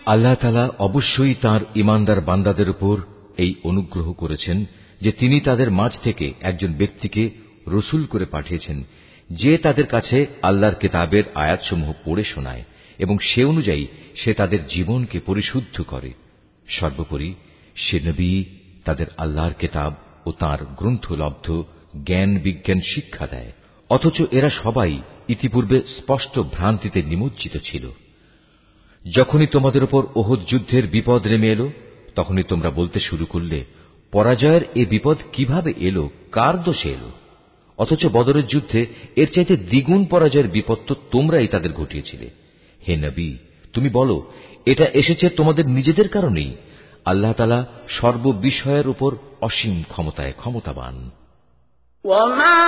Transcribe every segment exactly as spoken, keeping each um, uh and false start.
আল্লাহ তাআলা অবশ্যই তাঁর ঈমানদার বান্দাদের উপর এই অনুগ্রহ করেছেন যে তিনি তাদের মাঝ থেকে একজন ব্যক্তিকে রসূল করে পাঠিয়েছেন, যে তাদের কাছে আল্লাহর কিতাবের আয়াতসমূহ পড়ে শোনায় এবং সে অনুযায়ী সে তাদের জীবনকে পরিশুদ্ধ করে। সর্বোপরি সে নবী তাদের আল্লাহর কিতাব ও তাঁর গ্রন্থলব্ধ জ্ঞান বিজ্ঞান শিক্ষা দেয়, অথচ এরা সবাই ইতিপূর্বে স্পষ্ট ভ্রান্তিতে নিমজ্জিত ছিল। যখনই তোমাদের উপর ওহদ যুদ্ধের বিপদ নেমে এলো, তখনই তোমরা বলতে শুরু করলে, পরাজয়ের এ বিপদ কিভাবে এলো, কার দোষে এলো? অথচ বদরের যুদ্ধে এর চাইতে দ্বিগুণ পরাজয়ের বিপদ তো তোমরাই তাদের ঘটিয়েছিলে। হে নবী, তুমি বলো, এটা এসেছে তোমাদের নিজেদের কারণেই। আল্লাহ তাআলা সর্ববিষয়ের উপর অসীম ক্ষমতায় ক্ষমতাবান। وما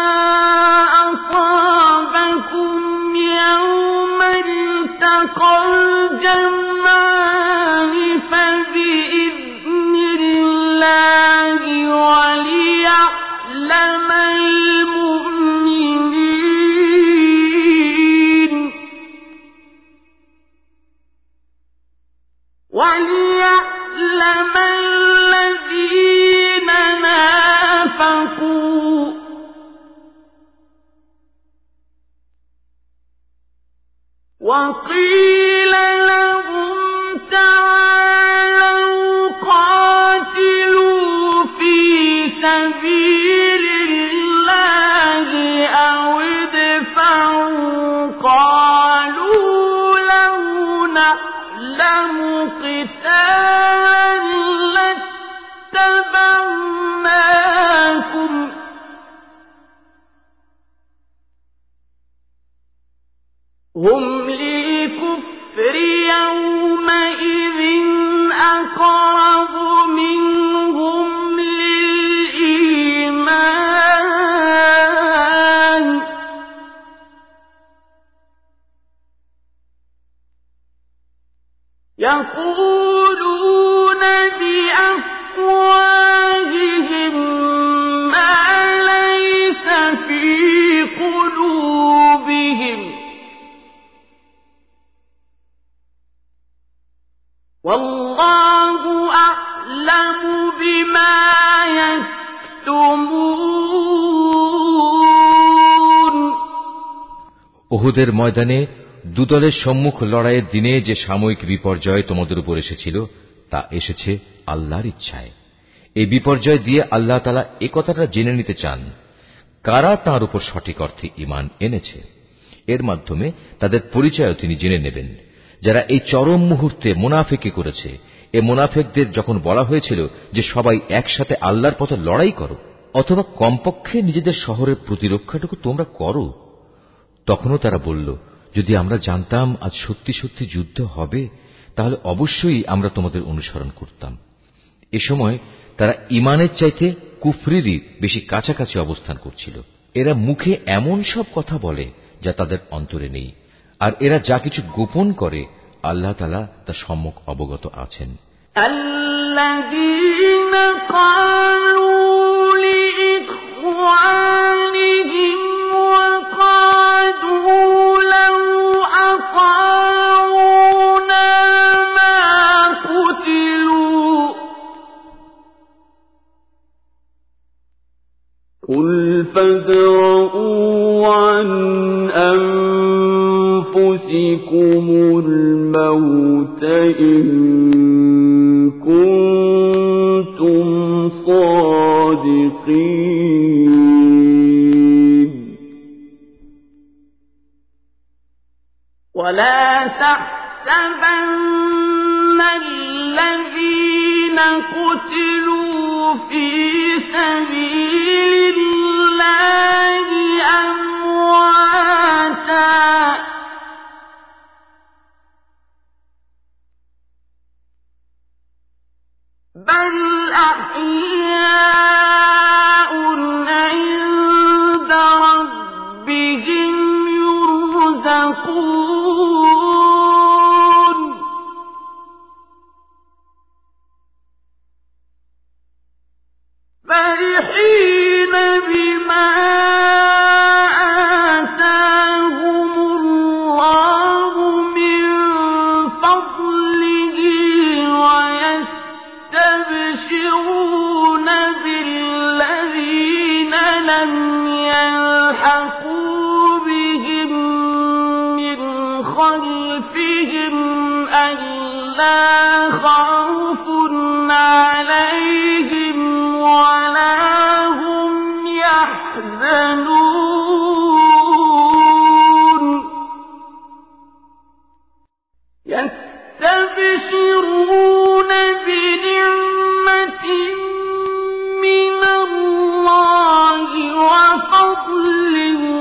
أصابكم يوم التقى الجمعان فبإذن الله وليعلم المؤمنين وليعلم الذين نافقوا وقيل لهم تعالوا قاتلوا في سبيل الله أو ادفعوا قالوا لو نعلم قتالا لاتبعناكم هم للكفر يومئذ أقرب منهم للإيمان يقولون بأفواههم ما ليس في قلوبهم والله أعلم بما يكتمون উহুদের ময়দানে দুদলের সম্মুখ লড়াইয়ের দিনে যে সাময়িক বিপর্যয় তোমাদের উপর এসেছিল, তা এসেছে আল্লাহর ইচ্ছায়। এই বিপর্যয় দিয়ে আল্লাহ তাআলা একথাটা জেনে নিতে চান, কারা তাঁর উপর সঠিক অর্থে ঈমান এনেছে। এর মাধ্যমে তাদের পরিচয় তিনি জেনে নেবেন। যারা এই চরম মুহূর্তে মুনাফিকি করেছে, এ মুনাফিকদের যখন বলা হয়েছিল যে সবাই একসাথে আল্লাহর পথে লড়াই করো, অথবা কমপক্ষে নিজেদের শহরের প্রতিরক্ষাটুকু তোমরা করো, তখনও তারা বলল, যদি আমরা জানতাম আজ সত্যি সত্যি যুদ্ধ হবে, তাহলে অবশ্যই আমরা তোমাদের অনুসরণ করতাম। এ সময় তারা ঈমানের চাইতে কুফরিরই বেশি কাছাকাছি অবস্থান করছিল। এরা মুখে এমন সব কথা বলে যা তাদের অন্তরে নেই, আর এরা যা কিছু গোপন করে আল্লাহ তাআলা তা সম্যক অবগত আছেন। الذين قالوا لإخوانهم وقعدوا لو أطاعونا ما قتلوا قل فادرءوا عن أنفسكم الموت إن كنتم صادقين ولا تحسبن الذين قتلوا في سبيل الله أمواتا بل أحياء عند ربهم يرزقون فرحين بما آتاهم الله من فضله لا خوف عليهم ولا هم يحزنون يستبشرون بنعمة من الله وفضل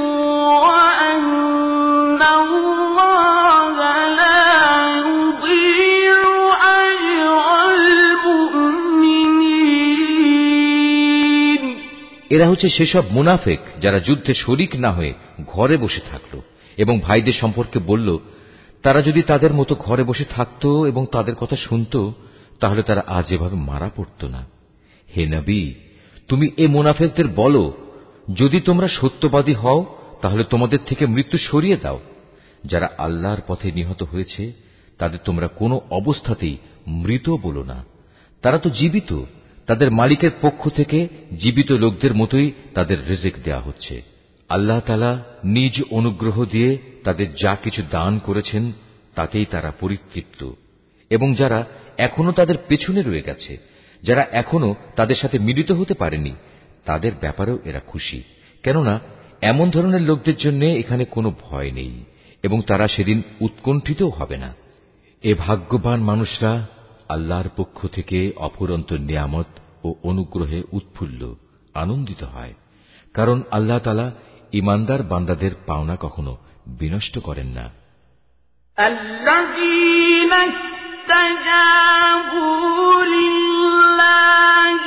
وأن الله لا يضيع أجر المؤمنين এরা হচ্ছে সেসব মুনাফিক যারা যুদ্ধে শরিক না হয়ে ঘরে বসে থাকল এবং ভাইদের সম্পর্কে বলল, তারা যদি তাদের মতো ঘরে বসে থাকত এবং তাদের কথা শুনত তাহলে তারা আজ এভাবে মারা পড়ত না। হে নবী, তুমি এ মুনাফিকদের বলো, যদি তোমরা সত্যবাদী হও তাহলে তোমাদের থেকে মৃত্যু সরিয়ে দাও। যারা আল্লাহর পথে নিহত হয়েছে তাদের তোমরা কোনো অবস্থাতেই মৃত বলো না, তারা তো জীবিত। তাদের মালিকের পক্ষ থেকে জীবিত লোকদের মতোই তাদের রিজিক দেয়া হচ্ছে। আল্লাহ তাআলা নিজ অনুগ্রহ দিয়ে তাদের যা কিছু দান করেছেন তাতেই তারা পরিতৃপ্ত। এবং যারা এখনো তাদের পেছনে রয়ে গেছে, যারা এখনো তাদের সাথে মিলিত হতে পারেনি, তাদের ব্যাপারেও এরা খুশি, কেননা এমন ধরনের লোকদের জন্য এখানে কোনো ভয় নেই এবং তারা সেদিন উৎকণ্ঠিতও হবে না। এ ভাগ্যবান মানুষরা আল্লাহর পক্ষ থেকে অফুরন্ত নিয়ামত ও অনুগ্রহে উৎফুল্ল আনন্দিত হয়, কারণ আল্লাহ তাআলা ঈমানদার বান্দাদের পাওনা কখনো বিনষ্ট করেন না। الذين استجابوا لله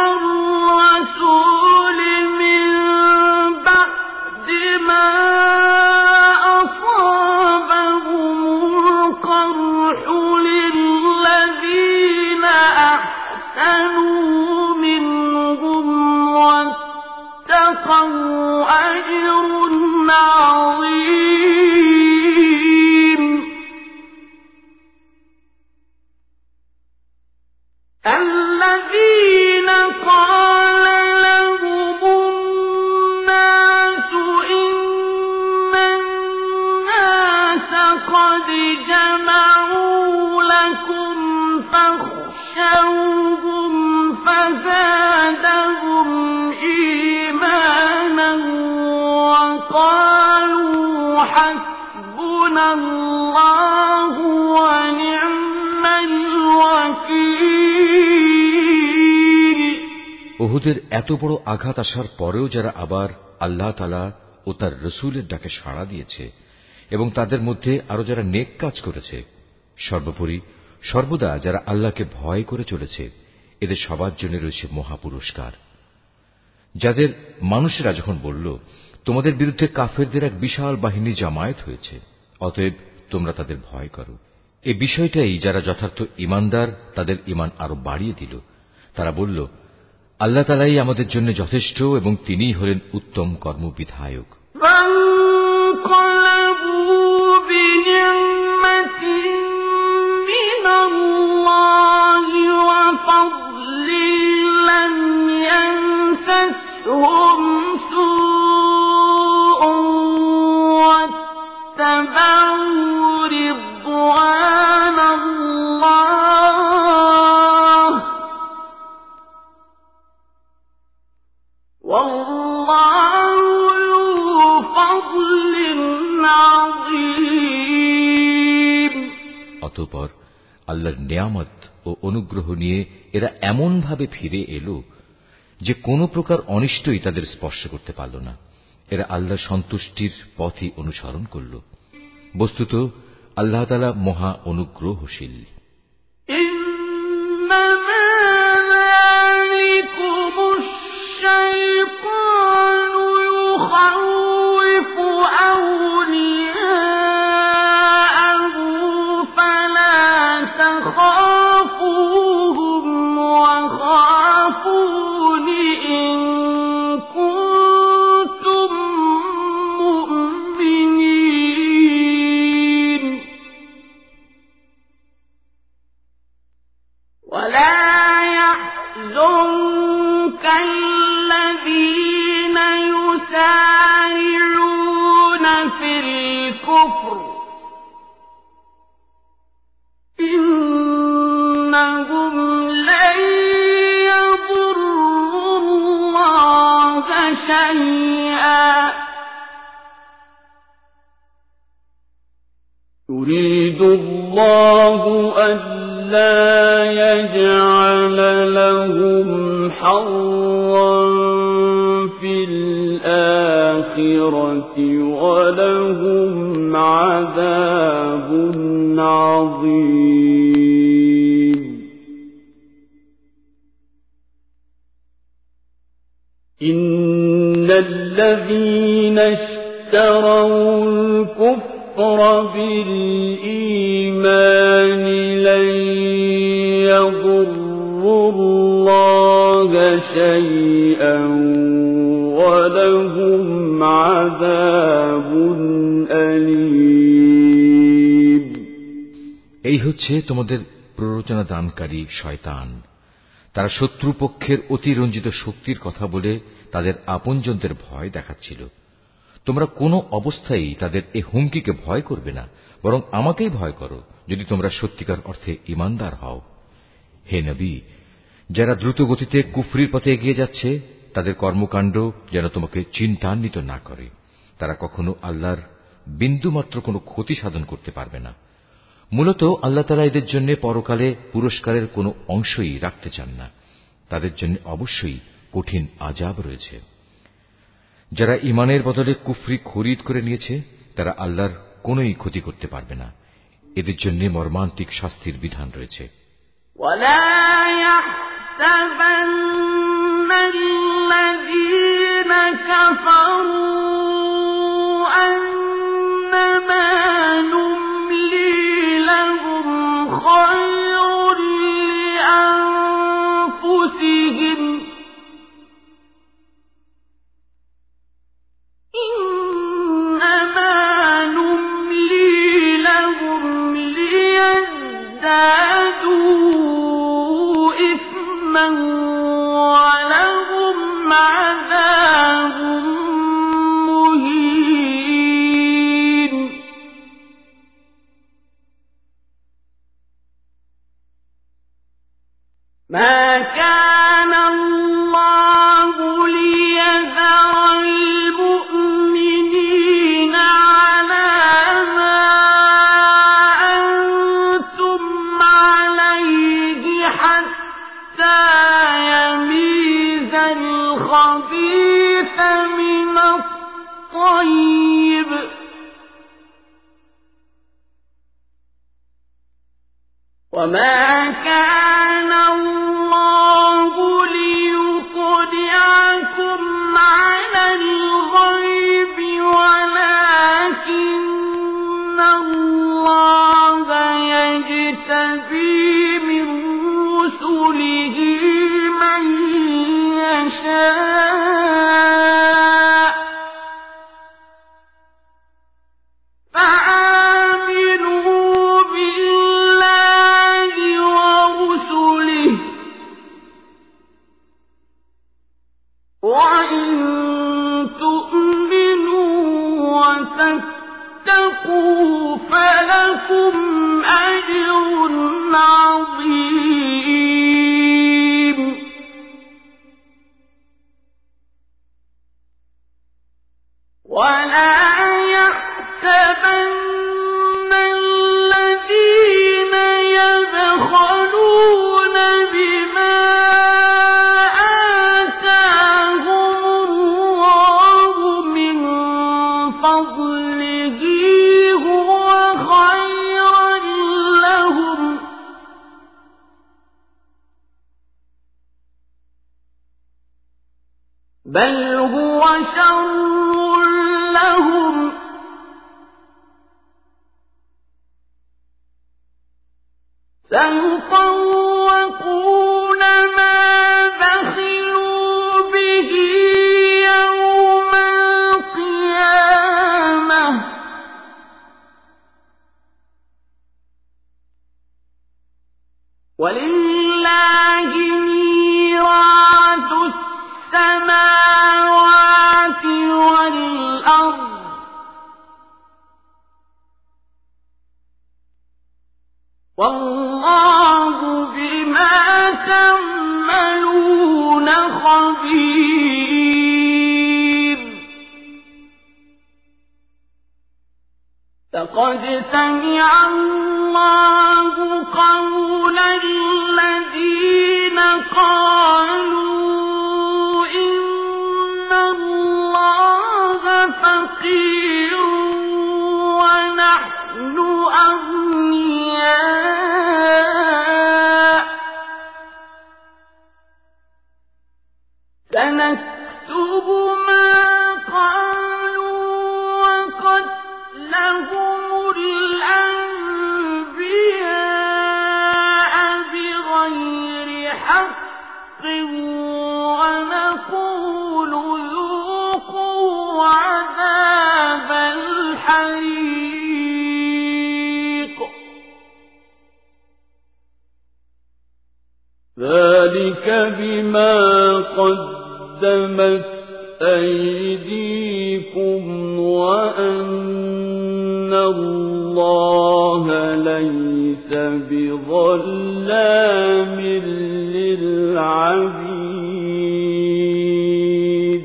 والرسول من بعد ما أصابهم القرح للذين أحسنوا منهم واتقوا أجر عظيم الذين قال لهم الناس إن الناس قد جمعوا لكم فاخشوهم فزادهم إيمانا وقالوا حسبنا الله ونعم الوكيل উহুদের এত বড় আঘাত আসার পরেও যারা আবার আল্লাহ তাআলা ও তার রাসূলের ডাকে সাড়া দিয়েছে এবং তাদের মধ্যে আরো যারা নেক কাজ করেছে, সর্বোপরি সর্বদা যারা আল্লাহকে ভয় করে চলেছে, এদের সবার জন্য রয়েছে মহাপুরস্কার। যাদের মানুষেরা যখন বলল, তোমাদের বিরুদ্ধে কাফেরদের এক বিশাল বাহিনী জামায়াত হয়েছে, অতএব তোমরা তাদের ভয় করো, এই বিষয়টাই যারা যথার্থ ঈমানদার তাদের ঈমান আরো বাড়িয়ে দিল। তারা বলল, আল্লাহ তাআলাই আমাদের জন্য যথেষ্ট এবং তিনিই হলেন উত্তম কর্মবিধায়ক। فانقلبوا بنعمة من الله وفضل لم يمسسهم سوء واتبعوا رضوان الله والله ذو فضل عظيم অতঃপর আল্লাহর নিয়ামত ও অনুগ্রহ নিয়ে এরা এমন ভাবে ফিরে এলো যে কোনো প্রকার অনিষ্টই তাদের স্পর্শ করতে পারল না। এরা আল্লাহর সন্তুষ্টির পথই অনুসরণ করল। বস্তুত আল্লাহ তাআলা মহা অনুগ্রহশীল। إنما ذلكم الشيطان يخوف أولياءه فلا تخافوهم وخافون إن كنتم مؤمنين ولا يحزنك الذين يسارعون في الكفر إن شيئا يريد الله ألا يجعل لهم حظا في الآخرة ولهم عذاب عظيم إن الذين اشتروا الكفر بالإيمان لن يضروا الله شيئا ولهم عذاب أليم এই হচ্ছে তোমাদের প্ররোচনা দানকারী শয়তান। তারা শত্রুপক্ষের অতিরঞ্জিত শক্তির কথা বলে তাদের আপনজনদের ভয় দেখাচ্ছিল। তোমরা কোনো অবস্থায় তাদের এ হুমকিকে ভয় করবে না, বরং আমাকেই ভয় করো যদি তোমরা সত্যিকার অর্থে ঈমানদার হও। হে নবী, যারা দ্রুত গতিতে কুফরির পথে এগিয়ে যাচ্ছে তাদের কর্মকাণ্ড যেন তোমাকে চিন্তান্বিত না করে। তারা কখনো আল্লাহর বিন্দুমাত্র কোনো ক্ষতি সাধন করতে পারবে না। মূলত আল্লাহ তাআলা এদের জন্য পরকালে পুরস্কারের কোনো অংশই রাখতে চান না। তাদের জন্য অবশ্যই কঠিন আযাব রয়েছে। যারা ঈমানের বদলে কুফরি খরিদ করে নিয়েছে তারা আল্লাহর কোনোই ক্ষতি করতে পারবে না। এদের জন্য মর্মান্তিক শাস্তির বিধান রয়েছে। ولا يحسبن الذين كفروا أنما نملي لهم خير لأنفسهم إنما نملي لهم ليزدادوا إثما ولهم عذاب مهين ما كان الله ليذر المؤمنين على ما أنتم عليه حتى يميز الخبيث من الطيب وما كان الله ليطلعكم على الغيب ولكن الله يجتبي من رسله من يشاء فآمنوا بالله ورسله وإن تؤمنوا وتتقوا فلكم أجر عظيم ولا يحسبن الذين يبخلون بما آتاهم الله من فضله هو خيرا لهم بل هو شر لهم سيطوقون ما بخلوا به يوم القيامة ولله ميراث السماوات والأرض والله بما تعملون خبير قد سمع الله قول الذين قالوا إن الله فقير ونحن أغنياء سنكتب ما قالوا وقتلهم الأنبياء بغير حق ونقول ذوقوا عذاب الحريق ذلك بما قدمت أيديكم وأن الله ليس بظلام للعبيد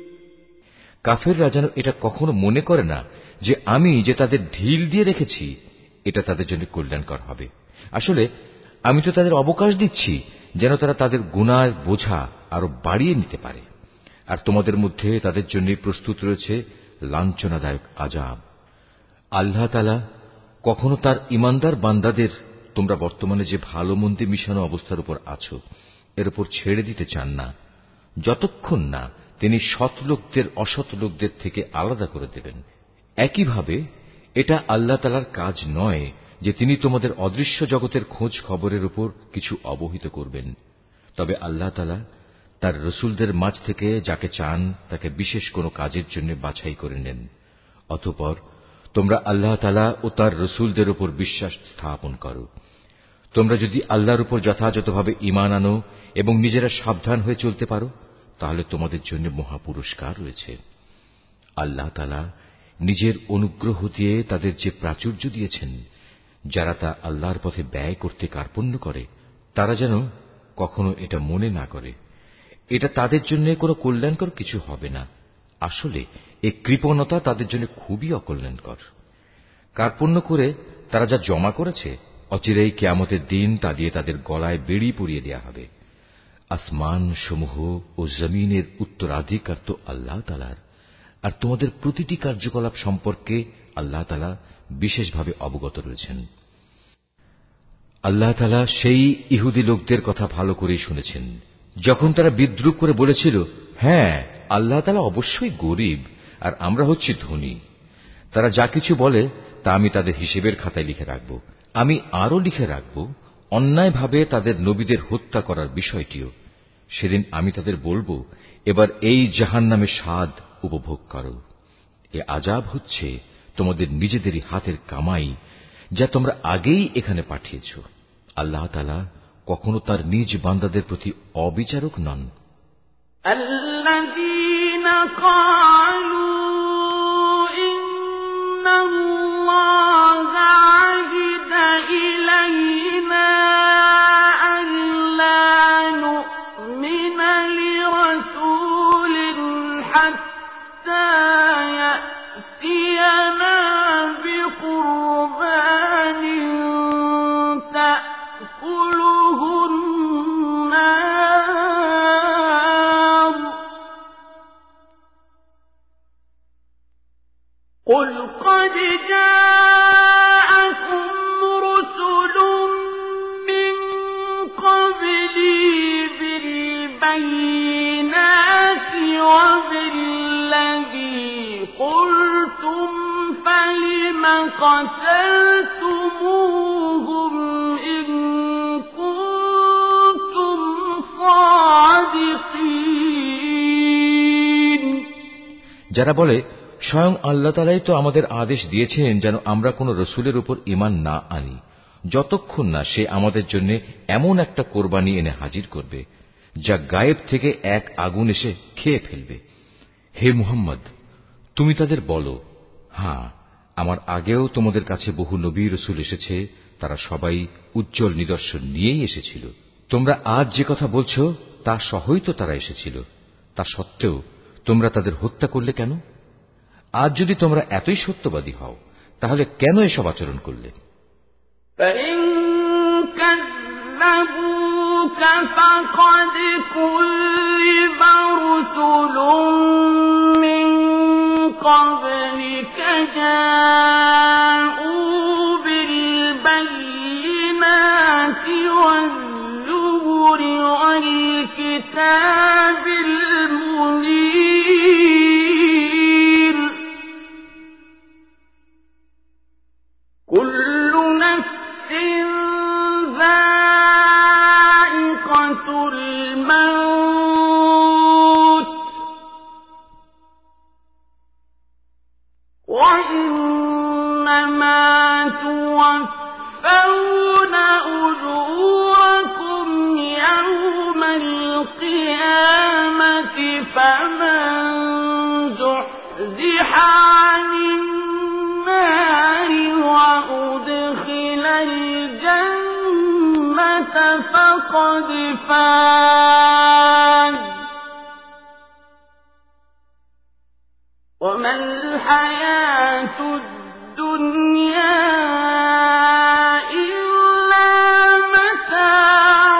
কাফেররা যেন এটা কখনো মনে করে না যে আমি যে তাদের ঢিল দিয়ে রেখেছি এটা তাদের জন্য কল্যাণকর হবে। আসলে আমি তো তাদের অবকাশ দিচ্ছি যেন তারা তাদের গুনার বোঝা আরো বাড়িয়ে নিতে পারে। আর তোমাদের মধ্যে তাদের জন্য প্রস্তুত রয়েছে লাঞ্ছনাদায়ক আযাব। আল্লাহ তাআলা কখনো তার ঈমানদার বান্দাদের তোমরা বর্তমানে যে ভালো মন্দে মিশানো অবস্থার উপর আছো এর উপর ছেড়ে দিতে চান না, যতক্ষণ না তিনি সৎ লোকদের অসৎ লোকদের থেকে আলাদা করে দেবেন। একইভাবে এটা আল্লাহ তাআলার কাজ নয় যে তিনি তোমাদের অদৃশ্য জগতের খোঁজ খবরের উপর কিছু অবহিত করবেন। তবে আল্লাহ তাআলা তার রসুলদের মাঝ থেকে যাকে চান তাকে বিশেষ কোনো কাজের জন্য বাছাই করে নেন। অতঃপর তোমরা আল্লাহ তাআলা ও তার রসুলদের উপর বিশ্বাস স্থাপন করো। তোমরা যদি আল্লাহর উপর যথাযথভাবে ঈমান আনো এবং নিজেরা সাবধান হয়ে চলতে পারো তাহলে তোমাদের জন্য মহা পুরস্কার রয়েছে। আল্লাহ তাআলা নিজের অনুগ্রহ দিয়ে তাদের যে প্রাচুর্য দিয়েছেন, যারা তা আল্লাহর পথে ব্যয় করতে কার্পণ্য করে তারা যেন কখনো এটা মনে না করে এটা তাদের জন্য কোনো কল্যাণকর কিছু হবে না। আসলে এই কৃপণতা তাদের জন্য খুবই অকল্যাণকর। কার্পণ্য করে তারা যা জমা করেছে অচিরেই কিয়ামতের দিন তা দিয়ে তাদের গলায় বেড়ি পরিয়ে দেয়া হবে। আসমান সমূহ ও জমিনের উত্তরাধিকার তো আল্লাহ তাআলার, আর তোমাদের প্রতিটি কার্যকলাপ সম্পর্কে আল্লাহ তাআলা বিশেষভাবে অবগত রয়েছেন। আল্লাহ তাআলা সেই ইহুদি লোকদের কথা ভালো করেই শুনেছেন যখন তারা বিদ্রূপ করে বলেছিল, হ্যাঁ আল্লাহ তাআলা অবশ্যই গরীব আর আমরা হচ্ছি ধনী। তারা যা কিছু বলে তা আমি তাদের হিসেবের খাতায় লিখে রাখব। আমি আরো লিখে রাখব অন্যায়ভাবে তাদের নবীদের হত্যা করার বিষয়টিও। সেদিন আমি তাদের বলবো, এবার এই জাহান্নামের স্বাদ উপভোগ করো। এ আযাব হচ্ছে তোমাদের নিজেদেরই হাতের কামাই যা তোমরা আগেই এখানে পাঠিয়েছ। আল্লাহ তাআলা কখনো তার নিজ বান্দাদের প্রতি অবিচারক নন। الذين قالوا إن الله عهد إلينا ألا نؤمن لرسول حتى يأتينا بقربان تأكله النار قل قد جاءكم رسل من قبلي بالبينات وبالذي قلتم فلم قتلتموهم إن كنتم صادقين যারা বলে স্বয়ং আল্লাহ তাআলাই তো আমাদের আদেশ দিয়েছেন যেন আমরা কোন রসুলের উপর ঈমান না আনি যতক্ষণ না সে আমাদের জন্য এমন একটা কোরবানি এনে হাজির করবে যা গায়েব থেকে এক আগুন এসে খেয়ে ফেলবে। হে মুহাম্মদ, তুমি তাদের বলো, হ্যাঁ আমার আগেও তোমাদের কাছে বহু নবী রসুল এসেছে, তারা সবাই উজ্জ্বল নিদর্শন নিয়েই এসেছিল। তোমরা আজ যে কথা বলছো তা সহই তো তারা এসেছিল। তা সত্ত্বেও তোমরা তাদের হত্যা করলে কেন? আজ যদি তোমরা এতই সত্যবাদী হও তাহলে কেন এসব আচরণ করলে? فإن كذبوك فقد كذب رسل من قبلك جاءوا بالبينات والزبر والكتاب المنير كل نفس ذائقة الموت وإنما توفون أجوركم يوم القيامة فمن زحزح عن النار وأدخل الجنة فقد فاز وما الحياة الدنيا إلا متاع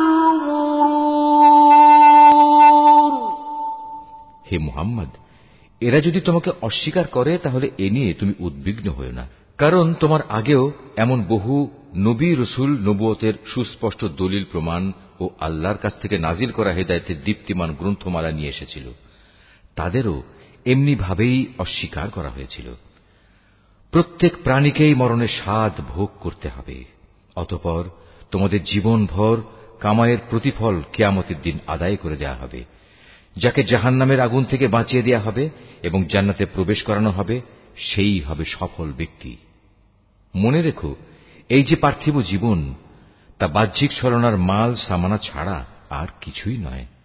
الغرور হে মুহাম্মদ, এরা যদি তোমাকে অস্বীকার করে তাহলে এ নিয়ে তুমি উদ্বিগ্ন হও না, কারণ তোমার আগেও এমন বহু নবী রসুল নবুয়তের সুস্পষ্ট দলিল প্রমাণ ও আল্লাহর কাছ থেকে নাজিল করা হেদায়েতের দীপ্তিমান গ্রন্থমালা নিয়ে এসেছিল। তাদেরও এমনি ভাবেই অস্বীকার করা হয়েছিল। প্রত্যেক প্রাণীকেই মরণের স্বাদ ভোগ করতে হবে। অতঃপর তোমাদের জীবনভর কামাইয়ের প্রতিফল কিয়ামতের দিন আদায় করে দেয়া হবে। যাকে জাহান্নামের আগুন থেকে বাঁচিয়ে দেয়া হবে এবং জান্নাতে প্রবেশ করানো হবে, সেই হবে সফল ব্যক্তি। মনে রেখো, এই যে পার্থিব জীবন, তা বাহ্যিক ছলনার মাল সামানা ছাড়া আর কিছুই নয়।